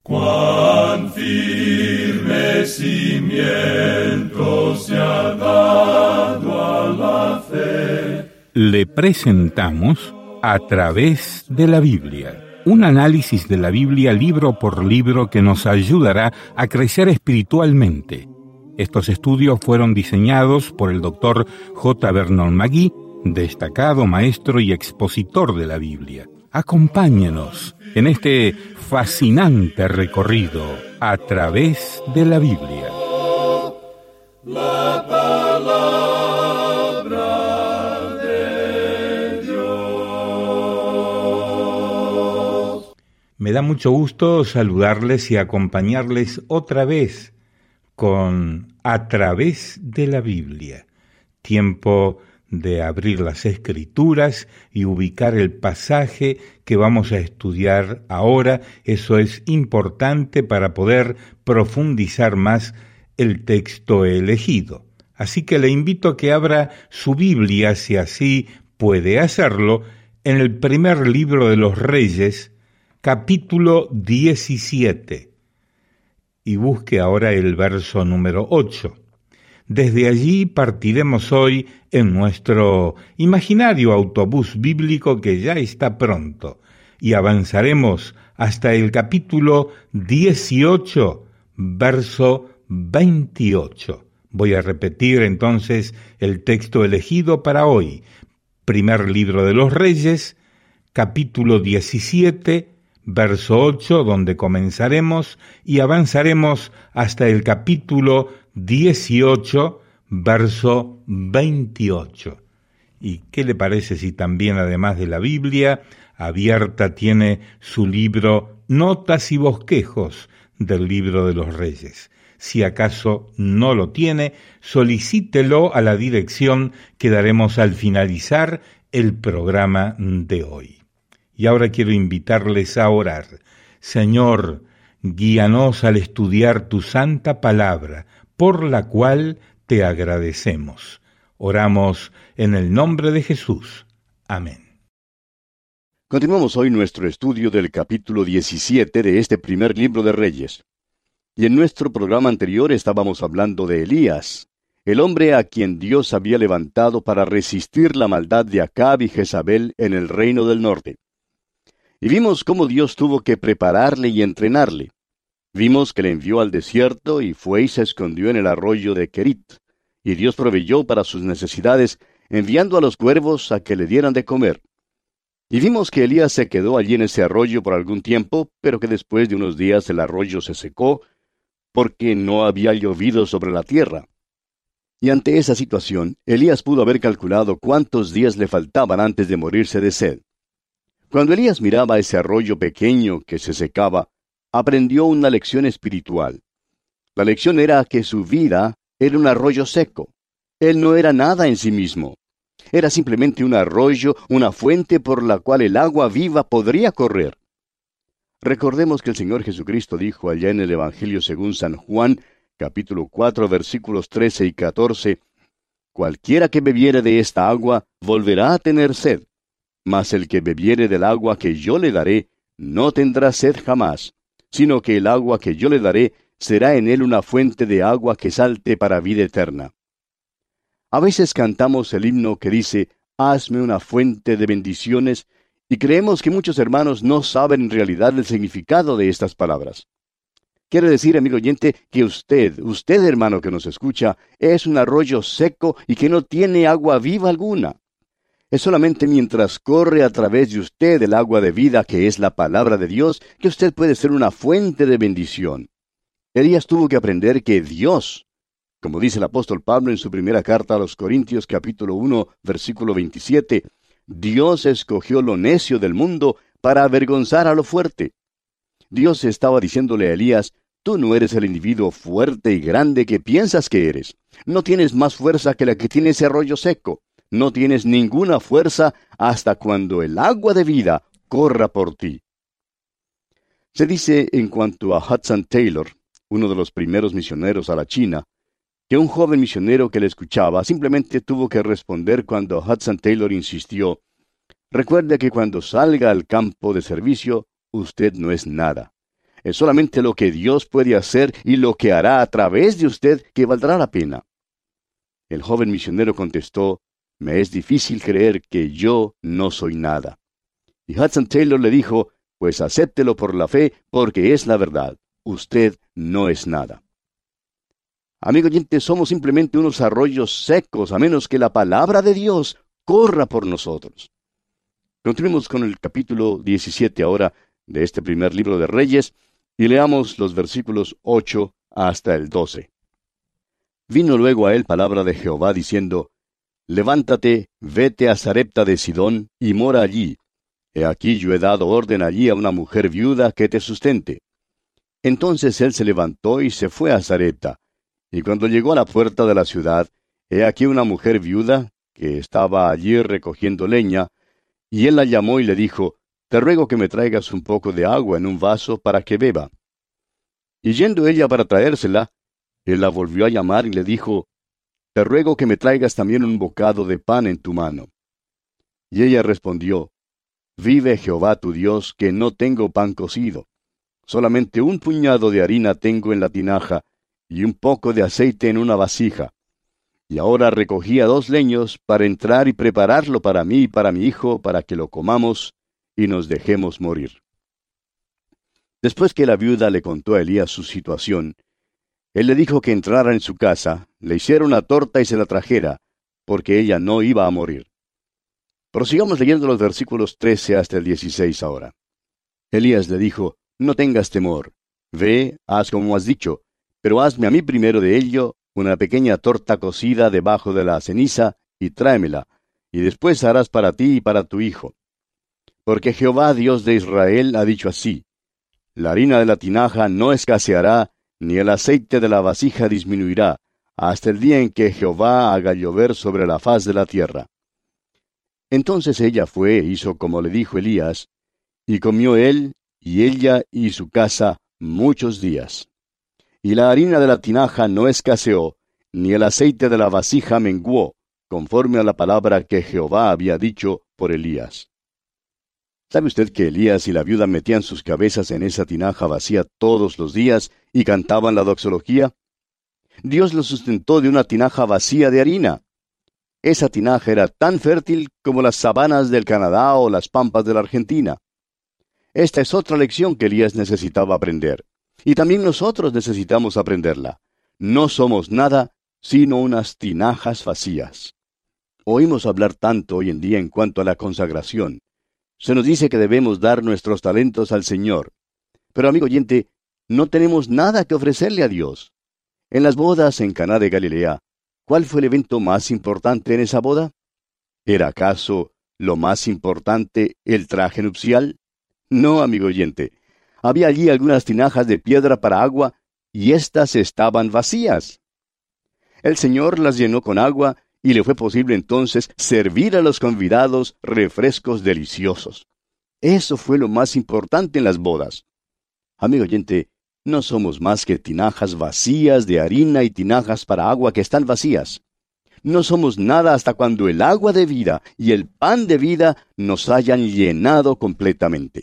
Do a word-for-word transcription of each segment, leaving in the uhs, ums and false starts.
Cuán firme cimiento se ha dado a la fe. Le presentamos A través de la Biblia, un análisis de la Biblia libro por libro que nos ayudará a crecer espiritualmente. Estos estudios fueron diseñados por el doctor J. Vernon McGee, destacado maestro y expositor de la Biblia. Acompáñenos en este fascinante recorrido a través de la Biblia. La palabra de Dios. Me da mucho gusto saludarles y acompañarles otra vez con A través de la Biblia. Tiempo de abrir las Escrituras y ubicar el pasaje que vamos a estudiar ahora. Eso es importante para poder profundizar más el texto elegido. Así que le invito a que abra su Biblia, si así puede hacerlo, en el primer libro de los Reyes, capítulo diecisiete, y busque ahora el verso número ocho. Desde allí partiremos hoy en nuestro imaginario autobús bíblico que ya está pronto y avanzaremos hasta el capítulo dieciocho, verso veintiocho. Voy a repetir entonces el texto elegido para hoy. Primer libro de los Reyes, capítulo diecisiete, verso ocho, donde comenzaremos y avanzaremos hasta el capítulo dieciocho, verso veintiocho. ¿Y qué le parece si también, además de la Biblia abierta, tiene su libro Notas y Bosquejos del Libro de los Reyes? Si acaso no lo tiene, solicítelo a la dirección que daremos al finalizar el programa de hoy. Y ahora quiero invitarles a orar. Señor, guíanos al estudiar tu santa palabra, por la cual te agradecemos. Oramos en el nombre de Jesús. Amén. Continuamos hoy nuestro estudio del capítulo diecisiete de este primer libro de Reyes. Y en nuestro programa anterior estábamos hablando de Elías, el hombre a quien Dios había levantado para resistir la maldad de Acab y Jezabel en el reino del norte. Y vimos cómo Dios tuvo que prepararle y entrenarle. Vimos que le envió al desierto y fue y se escondió en el arroyo de Kerit. Y Dios proveyó para sus necesidades, enviando a los cuervos a que le dieran de comer. Y vimos que Elías se quedó allí en ese arroyo por algún tiempo, pero que después de unos días el arroyo se secó, porque no había llovido sobre la tierra. Y ante esa situación, Elías pudo haber calculado cuántos días le faltaban antes de morirse de sed. Cuando Elías miraba ese arroyo pequeño que se secaba, aprendió una lección espiritual. La lección era que su vida era un arroyo seco. Él no era nada en sí mismo. Era simplemente un arroyo, una fuente por la cual el agua viva podría correr. Recordemos que el Señor Jesucristo dijo allá en el Evangelio según San Juan, capítulo cuatro, versículos trece y catorce, «Cualquiera que bebiere de esta agua volverá a tener sed. Mas el que bebiere del agua que yo le daré, no tendrá sed jamás, sino que el agua que yo le daré será en él una fuente de agua que salte para vida eterna». A veces cantamos el himno que dice, «Hazme una fuente de bendiciones», y creemos que muchos hermanos no saben en realidad el significado de estas palabras. Quiere decir, amigo oyente, que usted, usted hermano que nos escucha, es un arroyo seco y que no tiene agua viva alguna. Es solamente mientras corre a través de usted el agua de vida, que es la palabra de Dios, que usted puede ser una fuente de bendición. Elías tuvo que aprender que Dios, como dice el apóstol Pablo en su primera carta a los Corintios, capítulo uno, versículo veintisiete, Dios escogió lo necio del mundo para avergonzar a lo fuerte. Dios estaba diciéndole a Elías, tú no eres el individuo fuerte y grande que piensas que eres. No tienes más fuerza que la que tiene ese arroyo seco. No tienes ninguna fuerza hasta cuando el agua de vida corra por ti. Se dice en cuanto a Hudson Taylor, uno de los primeros misioneros a la China, que un joven misionero que le escuchaba simplemente tuvo que responder cuando Hudson Taylor insistió, recuerde que cuando salga al campo de servicio, usted no es nada. Es solamente lo que Dios puede hacer y lo que hará a través de usted que valdrá la pena. El joven misionero contestó, me es difícil creer que yo no soy nada. Y Hudson Taylor le dijo, pues acéptelo por la fe, porque es la verdad. Usted no es nada. Amigo oyente, somos simplemente unos arroyos secos, a menos que la palabra de Dios corra por nosotros. Continuemos con el capítulo diecisiete ahora de este primer libro de Reyes, y leamos los versículos ocho hasta el doce. Vino luego a él palabra de Jehová diciendo, levántate, vete a Sarepta de Sidón, y mora allí. He aquí yo he dado orden allí a una mujer viuda que te sustente. Entonces él se levantó y se fue a Sarepta. Y cuando llegó a la puerta de la ciudad, he aquí una mujer viuda, que estaba allí recogiendo leña, y él la llamó y le dijo, te ruego que me traigas un poco de agua en un vaso para que beba. Y yendo ella para traérsela, él la volvió a llamar y le dijo, te ruego que me traigas también un bocado de pan en tu mano. Y ella respondió, vive Jehová tu Dios, que no tengo pan cocido. Solamente un puñado de harina tengo en la tinaja, y un poco de aceite en una vasija. Y ahora recogía dos leños para entrar y prepararlo para mí y para mi hijo, para que lo comamos y nos dejemos morir. Después que la viuda le contó a Elías su situación, él le dijo que entrara en su casa, le hiciera una torta y se la trajera, porque ella no iba a morir. Prosigamos leyendo los versículos trece hasta el dieciséis ahora. Elías le dijo, no tengas temor, ve, haz como has dicho, pero hazme a mí primero de ello una pequeña torta cocida debajo de la ceniza, y tráemela, y después harás para ti y para tu hijo. Porque Jehová Dios de Israel ha dicho así, la harina de la tinaja no escaseará, ni el aceite de la vasija disminuirá, hasta el día en que Jehová haga llover sobre la faz de la tierra. Entonces ella fue e hizo como le dijo Elías, y comió él, y ella y su casa muchos días. Y la harina de la tinaja no escaseó, ni el aceite de la vasija menguó, conforme a la palabra que Jehová había dicho por Elías. ¿Sabe usted que Elías y la viuda metían sus cabezas en esa tinaja vacía todos los días y cantaban la doxología? Dios los sustentó de una tinaja vacía de harina. Esa tinaja era tan fértil como las sabanas del Canadá o las pampas de la Argentina. Esta es otra lección que Elías necesitaba aprender. Y también nosotros necesitamos aprenderla. No somos nada, sino unas tinajas vacías. Oímos hablar tanto hoy en día en cuanto a la consagración. Se nos dice que debemos dar nuestros talentos al Señor. Pero, amigo oyente, no tenemos nada que ofrecerle a Dios. En las bodas en Caná de Galilea, ¿cuál fue el evento más importante en esa boda? ¿Era acaso lo más importante el traje nupcial? No, amigo oyente. Había allí algunas tinajas de piedra para agua, y éstas estaban vacías. El Señor las llenó con agua, y le fue posible entonces servir a los convidados refrescos deliciosos. Eso fue lo más importante en las bodas. Amigo oyente, no somos más que tinajas vacías de harina y tinajas para agua que están vacías. No somos nada hasta cuando el agua de vida y el pan de vida nos hayan llenado completamente.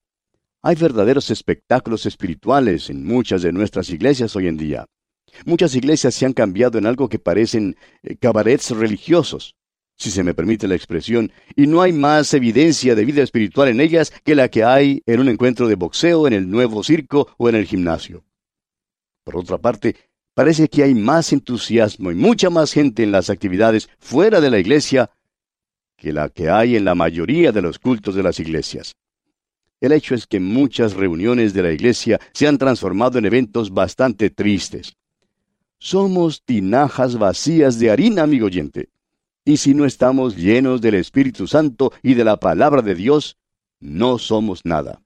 Hay verdaderos espectáculos espirituales en muchas de nuestras iglesias hoy en día. Muchas iglesias se han cambiado en algo que parecen eh, cabarets religiosos, si se me permite la expresión, y no hay más evidencia de vida espiritual en ellas que la que hay en un encuentro de boxeo, en el nuevo circo o en el gimnasio. Por otra parte, parece que hay más entusiasmo y mucha más gente en las actividades fuera de la iglesia que la que hay en la mayoría de los cultos de las iglesias. El hecho es que muchas reuniones de la iglesia se han transformado en eventos bastante tristes. Somos tinajas vacías de harina, amigo oyente. Y si no estamos llenos del Espíritu Santo y de la palabra de Dios, no somos nada.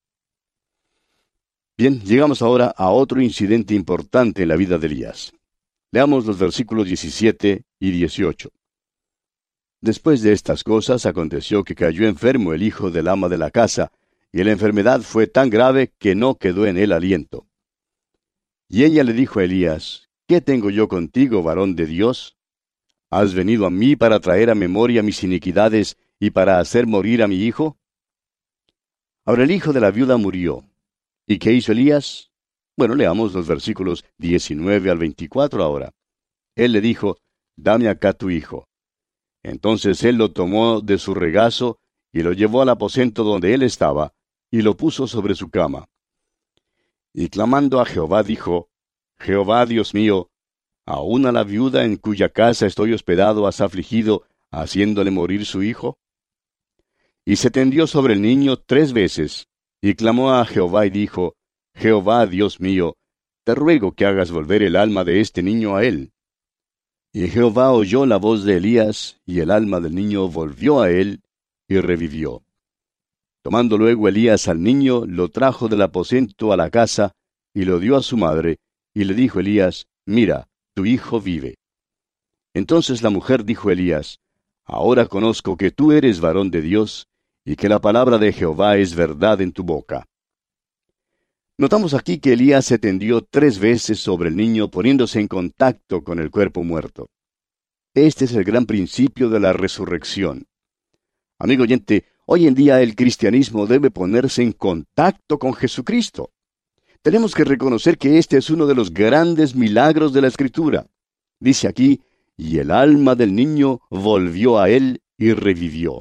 Bien, llegamos ahora a otro incidente importante en la vida de Elías. Leamos los versículos diecisiete y dieciocho. Después de estas cosas aconteció que cayó enfermo el hijo del ama de la casa, y la enfermedad fue tan grave que no quedó en él aliento. Y ella le dijo a Elías, ¿qué tengo yo contigo, varón de Dios? ¿Has venido a mí para traer a memoria mis iniquidades y para hacer morir a mi hijo? Ahora el hijo de la viuda murió, ¿Y qué hizo Elías? Bueno, leamos los versículos diecinueve al veinticuatro ahora. Él le dijo, dame acá tu hijo. Entonces él lo tomó de su regazo y lo llevó al aposento donde él estaba, y lo puso sobre su cama. Y clamando a Jehová dijo, Jehová Dios mío, ¿aún a la viuda en cuya casa estoy hospedado has afligido, haciéndole morir su hijo? Y se tendió sobre el niño tres veces, y clamó a Jehová y dijo, Jehová Dios mío, te ruego que hagas volver el alma de este niño a él. Y Jehová oyó la voz de Elías, y el alma del niño volvió a él, y revivió. Tomando luego Elías al niño, lo trajo del aposento a la casa, y lo dio a su madre, y le dijo Elías, mira, tu hijo vive. Entonces la mujer dijo a Elías, ahora conozco que tú eres varón de Dios, y que la palabra de Jehová es verdad en tu boca. Notamos aquí que Elías se tendió tres veces sobre el niño poniéndose en contacto con el cuerpo muerto. Este es el gran principio de la resurrección. Amigo oyente, hoy en día el cristianismo debe ponerse en contacto con Jesucristo. Tenemos que reconocer que este es uno de los grandes milagros de la Escritura. Dice aquí, y el alma del niño volvió a él y revivió.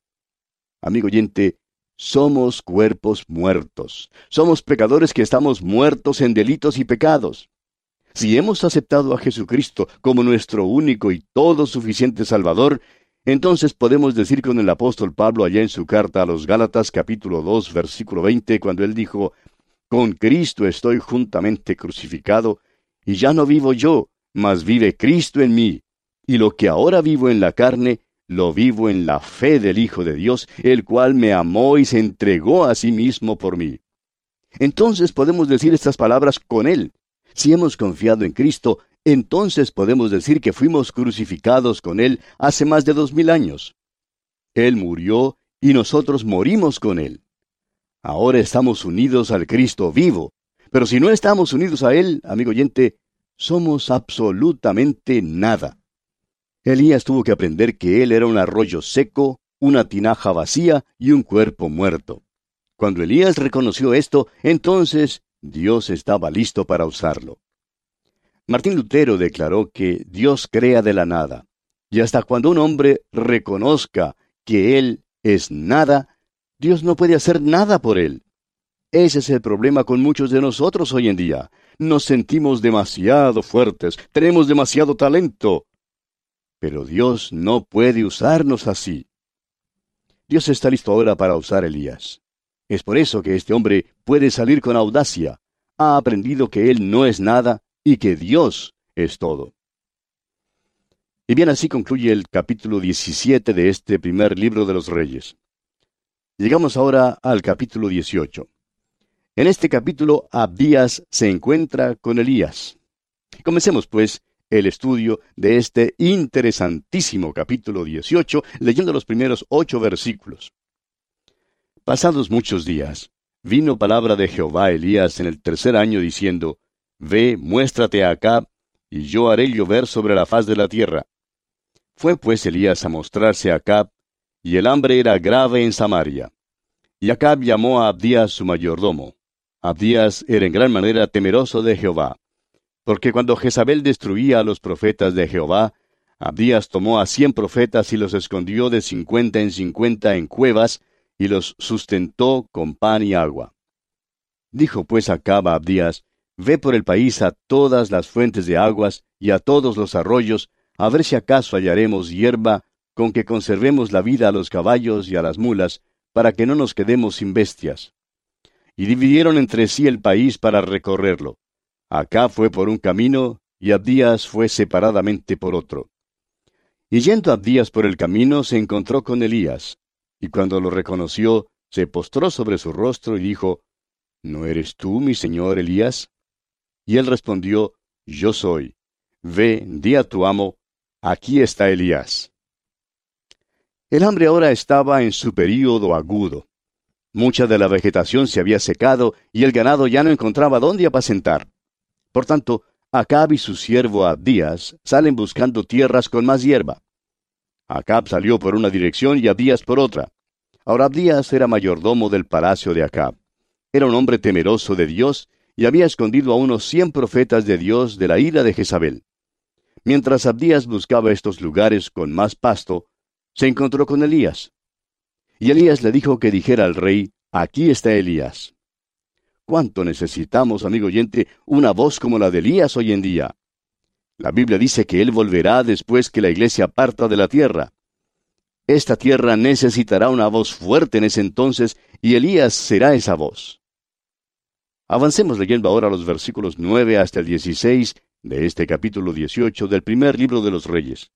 Amigo oyente, somos cuerpos muertos. Somos pecadores que estamos muertos en delitos y pecados. Si hemos aceptado a Jesucristo como nuestro único y todo suficiente Salvador, entonces podemos decir con el apóstol Pablo allá en su carta a los Gálatas capítulo dos versículo veinte, cuando él dijo, con Cristo estoy juntamente crucificado, y ya no vivo yo, mas vive Cristo en mí, y lo que ahora vivo en la carne, lo vivo en la fe del Hijo de Dios, el cual me amó y se entregó a sí mismo por mí. Entonces podemos decir estas palabras con Él. Si hemos confiado en Cristo, entonces podemos decir que fuimos crucificados con Él hace más de dos mil años. Él murió y nosotros morimos con Él. Ahora estamos unidos al Cristo vivo, pero si no estamos unidos a Él, amigo oyente, somos absolutamente nada. Elías tuvo que aprender que él era un arroyo seco, una tinaja vacía y un cuerpo muerto. Cuando Elías reconoció esto, entonces Dios estaba listo para usarlo. Martín Lutero declaró que Dios crea de la nada, y hasta cuando un hombre reconozca que él es nada, Dios no puede hacer nada por él. Ese es el problema con muchos de nosotros hoy en día. Nos sentimos demasiado fuertes, tenemos demasiado talento. Pero Dios no puede usarnos así. Dios está listo ahora para usar a Elías. Es por eso que este hombre puede salir con audacia. Ha aprendido que él no es nada y que Dios es todo. Y bien, así concluye el capítulo diecisiete de este primer libro de los Reyes. Llegamos ahora al capítulo dieciocho. En este capítulo, Abdías se encuentra con Elías. Comencemos, pues, el estudio de este interesantísimo capítulo dieciocho, leyendo los primeros ocho versículos. Pasados muchos días, vino palabra de Jehová a Elías en el tercer año, diciendo, Ve, muéstrate a Acab, y yo haré llover sobre la faz de la tierra. Fue pues Elías a mostrarse a Acab, y el hambre era grave en Samaria. Y Acab llamó a Abdías su mayordomo. Abdías era en gran manera temeroso de Jehová. Porque cuando Jezabel destruía a los profetas de Jehová, Abdías tomó a cien profetas y los escondió de cincuenta en cincuenta en cuevas, y los sustentó con pan y agua. Dijo pues Acab a Abdías, Ve por el país a todas las fuentes de aguas y a todos los arroyos, a ver si acaso hallaremos hierba con que conservemos la vida a los caballos y a las mulas, para que no nos quedemos sin bestias. Y dividieron entre sí el país para recorrerlo. Acab fue por un camino, y Abdías fue separadamente por otro. Y yendo Abdías por el camino, se encontró con Elías, y cuando lo reconoció, se postró sobre su rostro y dijo, ¿No eres tú, mi señor Elías? Y él respondió, Yo soy. Ve, di a tu amo, aquí está Elías. El hambre ahora estaba en su período agudo. Mucha de la vegetación se había secado, y el ganado ya no encontraba dónde apacentar. Por tanto, Acab y su siervo Abdías salen buscando tierras con más hierba. Acab salió por una dirección y Abdías por otra. Ahora Abdías era mayordomo del palacio de Acab. era un hombre temeroso de Dios y había escondido a unos cien profetas de Dios de la ira de Jezabel. Mientras Abdías buscaba estos lugares con más pasto, se encontró con Elías. Y Elías le dijo que dijera al rey, aquí está Elías. ¿Cuánto necesitamos, amigo oyente, una voz como la de Elías hoy en día? La Biblia dice que él volverá después que la iglesia parta de la tierra. Esta tierra necesitará una voz fuerte en ese entonces, y Elías será esa voz. Avancemos leyendo ahora los versículos nueve hasta el dieciséis de este capítulo dieciocho del primer libro de los Reyes.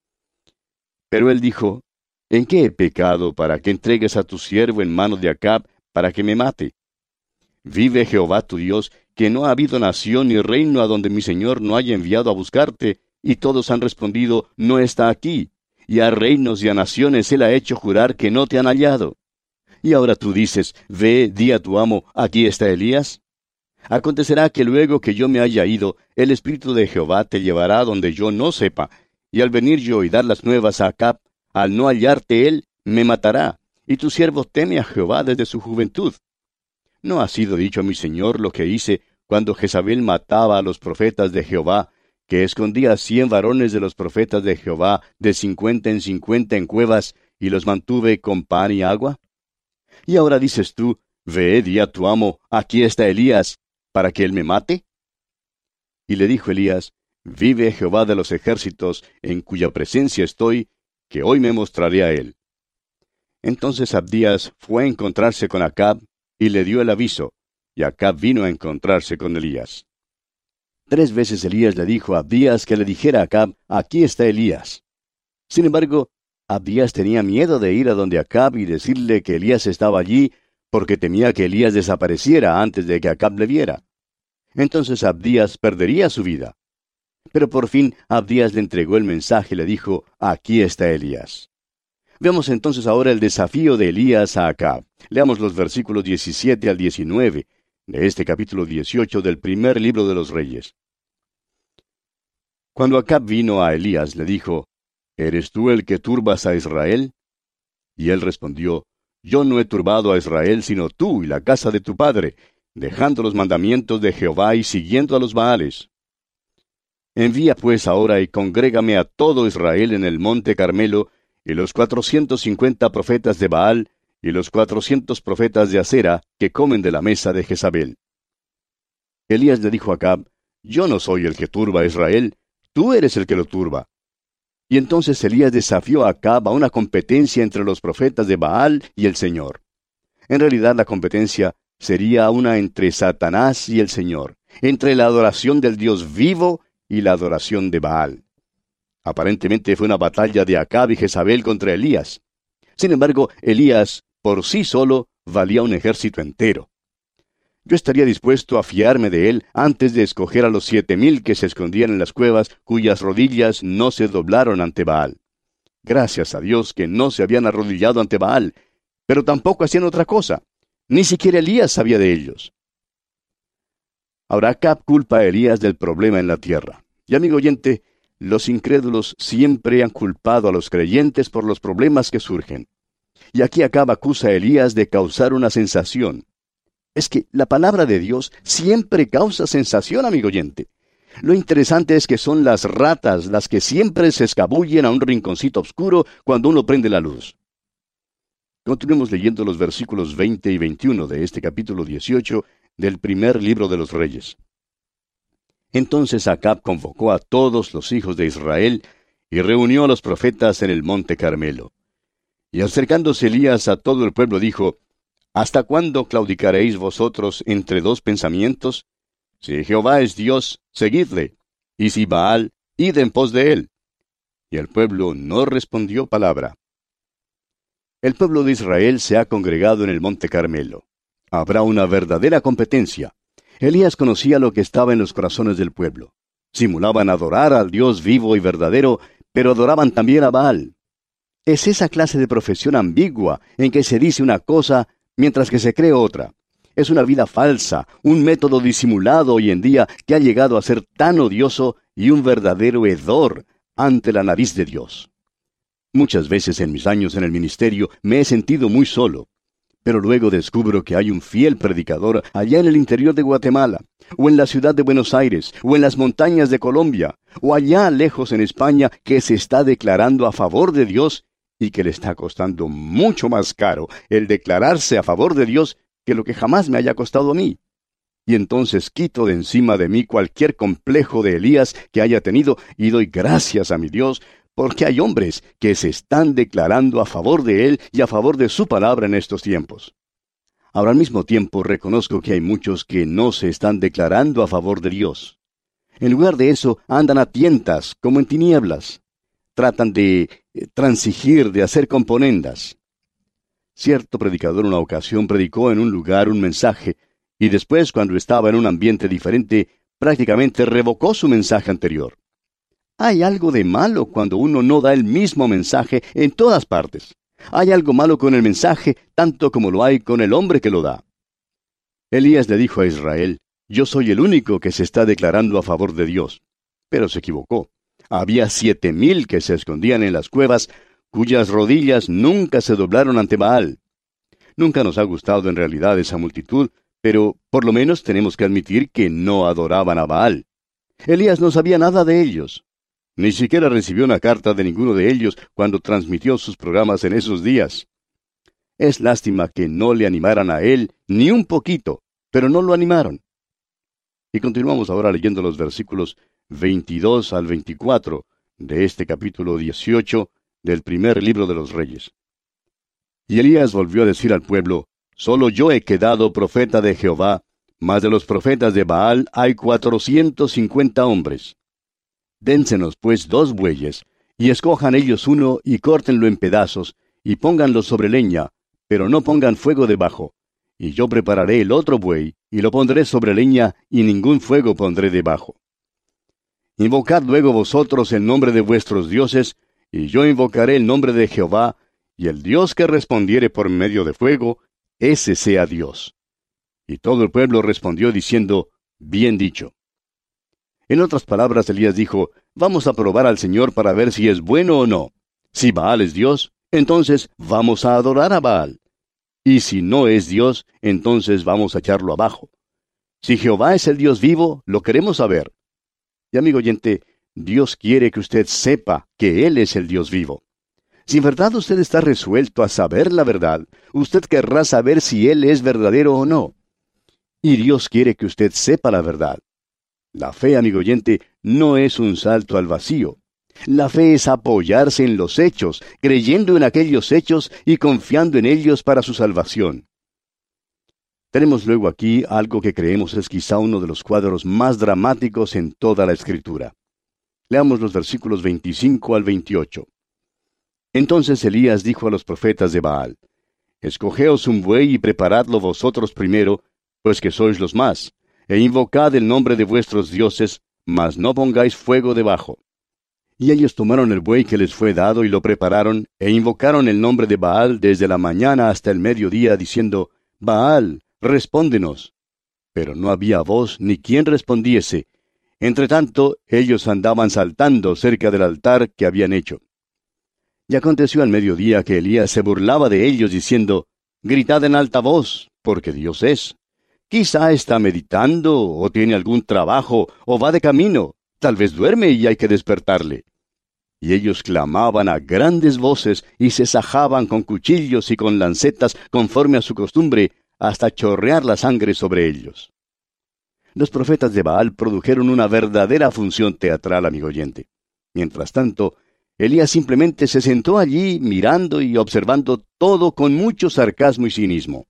Pero él dijo, ¿en qué he pecado para que entregues a tu siervo en mano de Acab para que me mate? Vive Jehová tu Dios, que no ha habido nación ni reino a donde mi señor no haya enviado a buscarte, y todos han respondido, no está aquí, y a reinos y a naciones él ha hecho jurar que no te han hallado. Y ahora tú dices, ve, di a tu amo, aquí está Elías. Acontecerá que luego que yo me haya ido, el Espíritu de Jehová te llevará donde yo no sepa, y al venir yo y dar las nuevas a Acab, al no hallarte él, me matará, y tu siervo teme a Jehová desde su juventud. ¿No ha sido dicho a mi señor lo que hice cuando Jezabel mataba a los profetas de Jehová, que escondía a cien varones de los profetas de Jehová de cincuenta en cincuenta en cuevas, y los mantuve con pan y agua? Y ahora dices tú, ve, di a tu amo, aquí está Elías, para que él me mate. Y le dijo Elías, vive Jehová de los ejércitos, en cuya presencia estoy, que hoy me mostraré a él. Entonces Abdías fue a encontrarse con Acab, y le dio el aviso, y Acab vino a encontrarse con Elías. Tres veces Elías le dijo a Abdías que le dijera a Acab, aquí está Elías. Sin embargo, Abdías tenía miedo de ir a donde Acab y decirle que Elías estaba allí, porque temía que Elías desapareciera antes de que Acab le viera. Entonces Abdías perdería su vida. Pero por fin Abdías le entregó el mensaje y le dijo, aquí está Elías. Veamos entonces ahora el desafío de Elías a Acab. Leamos los versículos diecisiete al diecinueve de este capítulo dieciocho del primer libro de los Reyes. Cuando Acab vino a Elías, le dijo, ¿eres tú el que turbas a Israel? Y él respondió, yo no he turbado a Israel sino tú y la casa de tu padre, dejando los mandamientos de Jehová y siguiendo a los Baales. Envía pues ahora y congrégame a todo Israel en el monte Carmelo, y los cuatrocientos cincuenta profetas de Baal, y los cuatrocientos profetas de Acera, que comen de la mesa de Jezabel. Elías le dijo a Acab, yo no soy el que turba a Israel, tú eres el que lo turba. Y entonces Elías desafió a Acab a una competencia entre los profetas de Baal y el Señor. En realidad la competencia sería una entre Satanás y el Señor, entre la adoración del Dios vivo y la adoración de Baal. Aparentemente fue una batalla de Acab y Jezabel contra Elías. Sin embargo, Elías, por sí solo, valía un ejército entero. Yo estaría dispuesto a fiarme de él antes de escoger a los siete mil que se escondían en las cuevas, cuyas rodillas no se doblaron ante Baal. Gracias a Dios que no se habían arrodillado ante Baal, pero tampoco hacían otra cosa. Ni siquiera Elías sabía de ellos. Ahora Acab culpa a Elías del problema en la tierra. Y amigo oyente, los incrédulos siempre han culpado a los creyentes por los problemas que surgen. Y aquí Acab acusa a Elías de causar una sensación. Es que la palabra de Dios siempre causa sensación, amigo oyente. Lo interesante es que son las ratas las que siempre se escabullen a un rinconcito oscuro cuando uno prende la luz. Continuemos leyendo los versículos veinte y veintiuno de este capítulo dieciocho del primer libro de los Reyes. Entonces Acab convocó a todos los hijos de Israel y reunió a los profetas en el monte Carmelo. Y acercándose Elías a todo el pueblo dijo, ¿hasta cuándo claudicaréis vosotros entre dos pensamientos? Si Jehová es Dios, seguidle, y si Baal, id en pos de él. Y el pueblo no respondió palabra. El pueblo de Israel se ha congregado en el monte Carmelo. Habrá una verdadera competencia. Elías conocía lo que estaba en los corazones del pueblo. Simulaban adorar al Dios vivo y verdadero, pero adoraban también a Baal. Es esa clase de profesión ambigua en que se dice una cosa mientras que se cree otra. Es una vida falsa, un método disimulado hoy en día que ha llegado a ser tan odioso y un verdadero hedor ante la nariz de Dios. Muchas veces en mis años en el ministerio me he sentido muy solo. Pero luego descubro que hay un fiel predicador allá en el interior de Guatemala, o en la ciudad de Buenos Aires, o en las montañas de Colombia, o allá lejos en España, que se está declarando a favor de Dios y que le está costando mucho más caro el declararse a favor de Dios que lo que jamás me haya costado a mí. Y entonces quito de encima de mí cualquier complejo de Elías que haya tenido y doy gracias a mi Dios, porque hay hombres que se están declarando a favor de Él y a favor de su palabra en estos tiempos. Ahora al mismo tiempo reconozco que hay muchos que no se están declarando a favor de Dios. En lugar de eso, andan a tientas, como en tinieblas. Tratan de eh, transigir, de hacer componendas. Cierto predicador una ocasión predicó en un lugar un mensaje, y después, cuando estaba en un ambiente diferente, prácticamente revocó su mensaje anterior. Hay algo de malo cuando uno no da el mismo mensaje en todas partes. Hay algo malo con el mensaje, tanto como lo hay con el hombre que lo da. Elías le dijo a Israel, yo soy el único que se está declarando a favor de Dios. Pero se equivocó. Había siete mil que se escondían en las cuevas, cuyas rodillas nunca se doblaron ante Baal. Nunca nos ha gustado en realidad esa multitud, pero por lo menos tenemos que admitir que no adoraban a Baal. Elías no sabía nada de ellos. Ni siquiera recibió una carta de ninguno de ellos cuando transmitió sus programas en esos días. Es lástima que no le animaran a él ni un poquito, pero no lo animaron. Y continuamos ahora leyendo los versículos veintidós al veinticuatro de este capítulo dieciocho del primer libro de los Reyes. Y Elías volvió a decir al pueblo, solo yo he quedado profeta de Jehová, mas de los profetas de Baal hay cuatrocientos cincuenta hombres. Dénsenos pues dos bueyes, y escojan ellos uno, y córtenlo en pedazos, y pónganlo sobre leña, pero no pongan fuego debajo. Y yo prepararé el otro buey, y lo pondré sobre leña, y ningún fuego pondré debajo. Invocad luego vosotros el nombre de vuestros dioses, y yo invocaré el nombre de Jehová, y el Dios que respondiere por medio de fuego, ese sea Dios. Y todo el pueblo respondió diciendo, bien dicho. En otras palabras, Elías dijo, vamos a probar al Señor para ver si es bueno o no. Si Baal es Dios, entonces vamos a adorar a Baal. Y si no es Dios, entonces vamos a echarlo abajo. Si Jehová es el Dios vivo, lo queremos saber. Y amigo oyente, Dios quiere que usted sepa que Él es el Dios vivo. Si en verdad usted está resuelto a saber la verdad, usted querrá saber si Él es verdadero o no. Y Dios quiere que usted sepa la verdad. La fe, amigo oyente, no es un salto al vacío. La fe es apoyarse en los hechos, creyendo en aquellos hechos y confiando en ellos para su salvación. Tenemos luego aquí algo que creemos es quizá uno de los cuadros más dramáticos en toda la Escritura. Leamos los versículos veinticinco al veintiocho. Entonces Elías dijo a los profetas de Baal, escogeos un buey y preparadlo vosotros primero, pues que sois los más, e invocad el nombre de vuestros dioses, mas no pongáis fuego debajo. Y ellos tomaron el buey que les fue dado y lo prepararon, e invocaron el nombre de Baal desde la mañana hasta el mediodía, diciendo, Baal, respóndenos. Pero no había voz ni quien respondiese. Entre tanto, ellos andaban saltando cerca del altar que habían hecho. Y aconteció al mediodía que Elías se burlaba de ellos, diciendo, gritad en alta voz, porque Dios es. Quizá está meditando, o tiene algún trabajo, o va de camino. Tal vez duerme y hay que despertarle. Y ellos clamaban a grandes voces, y se sajaban con cuchillos y con lancetas, conforme a su costumbre, hasta chorrear la sangre sobre ellos. Los profetas de Baal produjeron una verdadera función teatral, amigo oyente. Mientras tanto, Elías simplemente se sentó allí, mirando y observando todo con mucho sarcasmo y cinismo.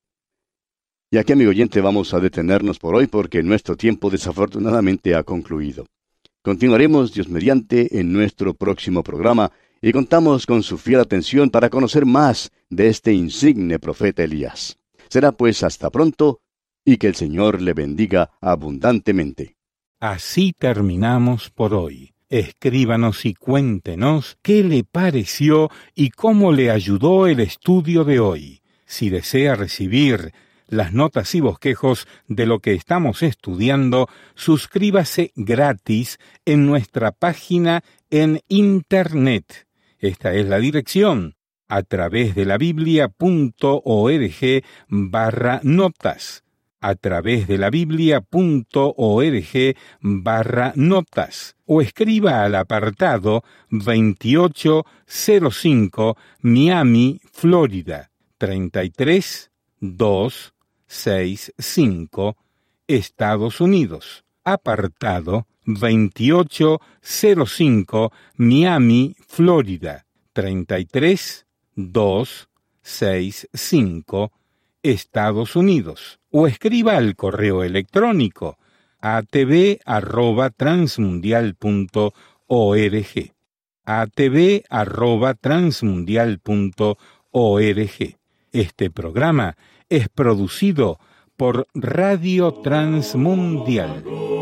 Y aquí, amigo oyente, vamos a detenernos por hoy porque nuestro tiempo desafortunadamente ha concluido. Continuaremos, Dios mediante, en nuestro próximo programa y contamos con su fiel atención para conocer más de este insigne profeta Elías. Será pues hasta pronto y que el Señor le bendiga abundantemente. Así terminamos por hoy. Escríbanos y cuéntenos qué le pareció y cómo le ayudó el estudio de hoy. Si desea recibir las notas y bosquejos de lo que estamos estudiando, suscríbase gratis en nuestra página en Internet. Esta es la dirección a través de la biblia.org barra notas, a través de la biblia.org barra notas, o escriba al apartado veintiocho cero cinco Miami, Florida, treinta y tres mil doscientos sesenta y cinco, Estados Unidos. Apartado veintiocho cero cinco Miami, Florida, treinta y tres mil doscientos sesenta y cinco, Estados Unidos. O escriba al correo electrónico a t v arroba transmundial punto org, a t v arroba transmundial punto org. Este programa es producido por Radio Transmundial.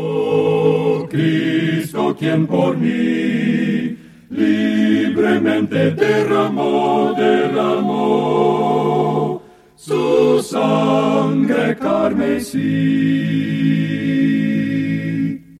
Cristo, quien por mí libremente derramó, derramó su sangre carmesí.